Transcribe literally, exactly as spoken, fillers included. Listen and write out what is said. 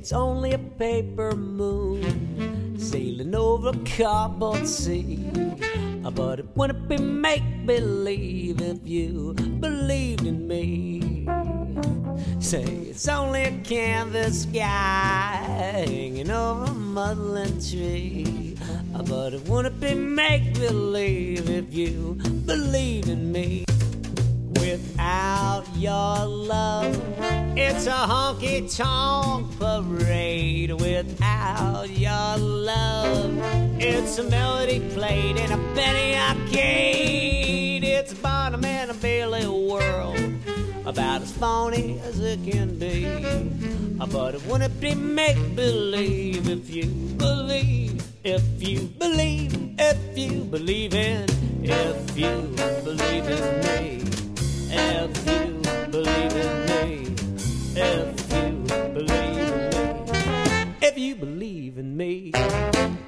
it's only a paper moon sailing over a cardboard sea. But it wouldn't be make-believe if you believed in me. Say it's only a canvas sky hanging over a muslin tree. But it wouldn't be make-believe if you believed in me. Without your love, it's a honky-tonk parade. Without your love, it's a melody played in a penny arcade. It's Barnum and a Bailey world, about as phony as it can be. But it wouldn't be make-believe if you believe, if you believe, if you believe in, if you believe in me. If you believe in me, if you believe in me, if you believe in me.